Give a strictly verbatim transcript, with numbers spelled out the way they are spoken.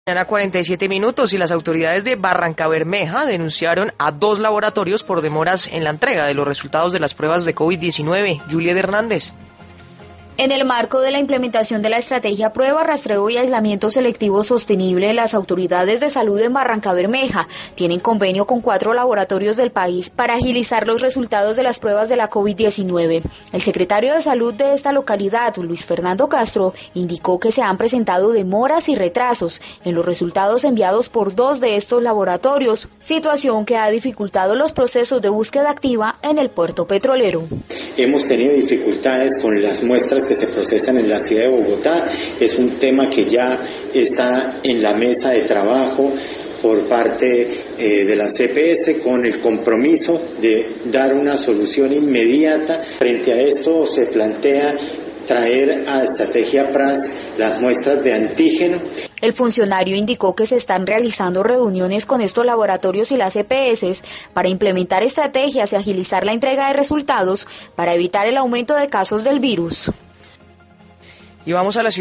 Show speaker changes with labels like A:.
A: Mañana cuarenta y siete minutos y las autoridades de Barrancabermeja denunciaron a dos laboratorios por demoras en la entrega de los resultados de las pruebas de COVID diecinueve. Juliet Hernández.
B: En el marco de la implementación de la estrategia Prueba, Rastreo y Aislamiento Selectivo Sostenible, las autoridades de salud en Barrancabermeja tienen convenio con cuatro laboratorios del país para agilizar los resultados de las pruebas de la COVID diecinueve. El secretario de Salud de esta localidad, Luis Fernando Castro, indicó que se han presentado demoras y retrasos en los resultados enviados por dos de estos laboratorios, situación que ha dificultado los procesos de búsqueda activa en el puerto petrolero.
C: Hemos tenido dificultades con las muestras que se procesan en la ciudad de Bogotá. Es un tema que ya está en la mesa de trabajo por parte eh, de la C P S con el compromiso de dar una solución inmediata. Frente a esto se plantea traer a Estrategia P R A S las muestras de antígeno.
B: El funcionario indicó que se están realizando reuniones con estos laboratorios y las E P S para implementar estrategias y agilizar la entrega de resultados para evitar el aumento de casos del virus.
A: Y vamos a la ciudad